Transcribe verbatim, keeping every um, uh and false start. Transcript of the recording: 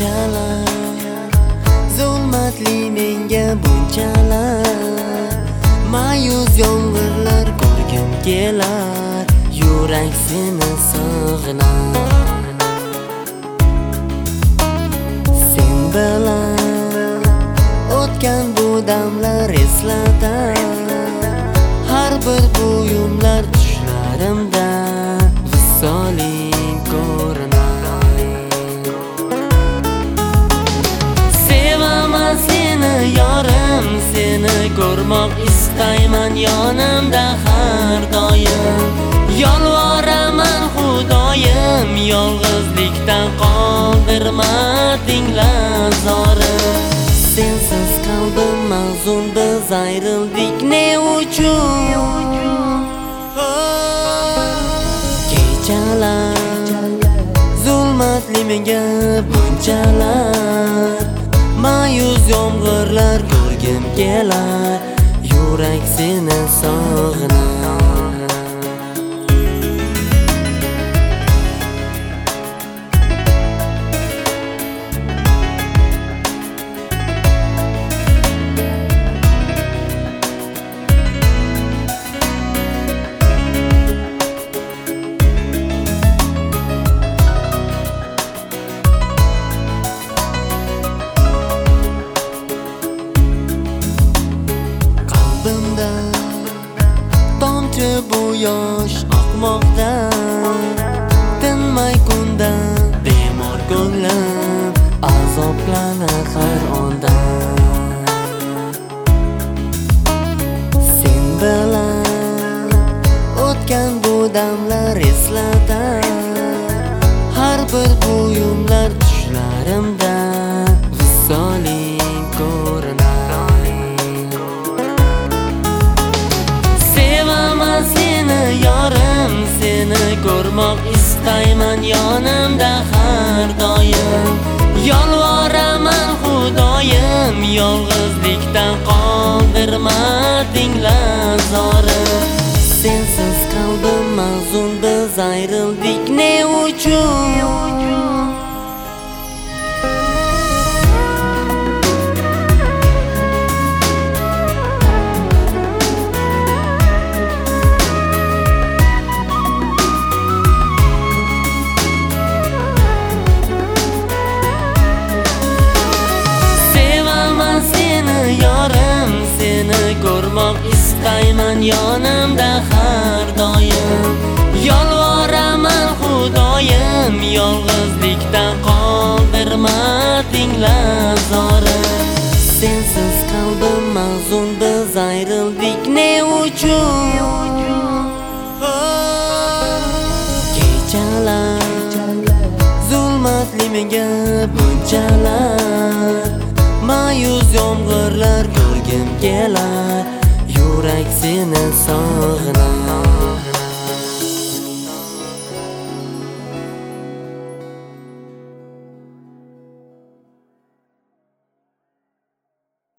Kechalar zulmatli menga bunchalar, ma'yus yomg'irlar ko'rgim kelar, yurak seni sog'inar. Sen bilan o'tgan bu damlar eslatar, har bir buyumlar tushlarimda visoling ko'rinar. Sevaman seni yorim, seni ko'rmoq istayman yonimda har doim. Yolvoraman Xudoyim, yolg'izlikdan qoldirma tinglar zorim. Sensiz qalbim mahzun, biz ayrildik ne uchun? Kechalar zulmatli menga bunchalar, ma'yus yomg'irlar ko'rgim kelar, yurak seni sog'inar. Tomchi bu yosh oqmoqda, tinmay kundan bemor ko'nglim azoblanar har onda. Sen bilan o'tgan bu damlar eslatar, har bir buyumlar tushlarimda visoling ko'rinar. Seni yorim, seni ko'rmoq istayman yonimda har doim. Yolvoraman Xudoyim, yolg'izlikdan qoldirma tinglar zorim. Sensiz qalbim mahzun, biz ayrildik ne uchun? Ko'rmoq istayman yonimda har doim. Yolvoraman Xudoyim, yolg'izlikdan qoldirma tinglar zorim. Sensiz qalbim mahzun, biz ayrildik ne uchun? Kechalar zulmatli menga bunchalar, ma'yus yomg'irlar ko'rgim kelar, yurak seni sog'inar.